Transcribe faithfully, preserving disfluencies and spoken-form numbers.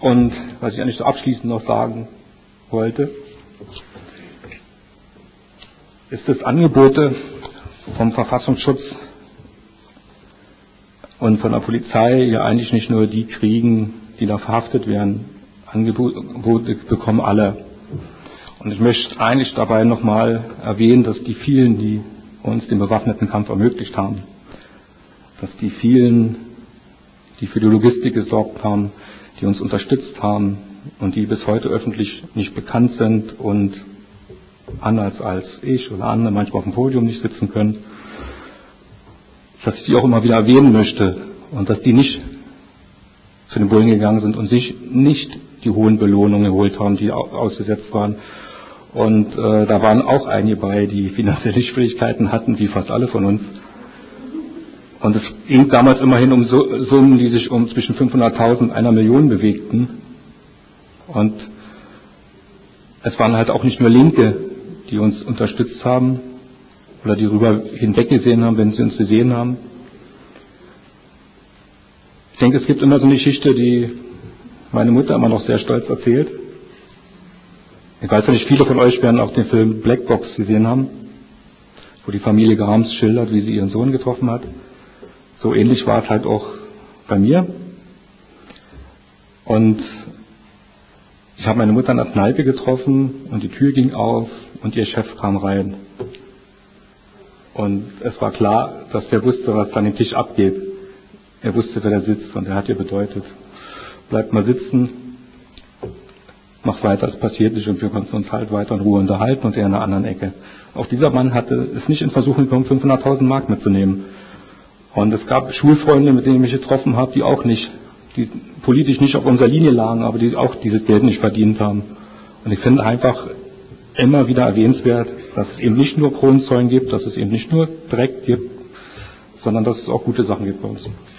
Und was ich eigentlich so abschließend noch sagen wollte, ist, dass Angebote vom Verfassungsschutz und von der Polizei ja eigentlich nicht nur die kriegen, die da verhaftet werden. Angebote bekommen alle. Und ich möchte eigentlich dabei nochmal erwähnen, dass die vielen, die uns den bewaffneten Kampf ermöglicht haben, dass die vielen, die für die Logistik gesorgt haben, die uns unterstützt haben und die bis heute öffentlich nicht bekannt sind und anders als ich oder andere manchmal auf dem Podium nicht sitzen können, dass ich die auch immer wieder erwähnen möchte und dass die nicht zu den Bullen gegangen sind und sich nicht die hohen Belohnungen geholt haben, die ausgesetzt waren. Und äh, da waren auch einige bei, die finanzielle Schwierigkeiten hatten, wie fast alle von uns. Und es ging damals immerhin um so, Summen, die sich um zwischen fünfhunderttausend und einer Million bewegten. Und es waren halt auch nicht nur Linke, die uns unterstützt haben oder die darüber hinweggesehen haben, wenn sie uns gesehen haben. Ich denke, es gibt immer so eine Geschichte, die meine Mutter immer noch sehr stolz erzählt. Ich weiß ja nicht, viele von euch werden auch den Film Blackbox gesehen haben, wo die Familie Grahams schildert, wie sie ihren Sohn getroffen hat. So ähnlich war es halt auch bei mir. Und ich habe meine Mutter in der Kneipe getroffen und die Tür ging auf und ihr Chef kam rein. Und es war klar, dass der wusste, was an dem Tisch abgeht. Er wusste, wer da sitzt und er hat ihr bedeutet, bleibt mal sitzen, mach weiter, es passiert nicht, und wir konnten uns halt weiter in Ruhe unterhalten und er in einer anderen Ecke. Auch dieser Mann hatte es nicht in Versuchung gekommen, fünfhunderttausend Mark mitzunehmen. Und es gab Schulfreunde, mit denen ich mich getroffen habe, die auch nicht, die politisch nicht auf unserer Linie lagen, aber die auch dieses Geld nicht verdient haben. Und ich finde einfach immer wieder erwähnenswert, dass es eben nicht nur Kronzeugen gibt, dass es eben nicht nur Dreck gibt, sondern dass es auch gute Sachen gibt bei uns.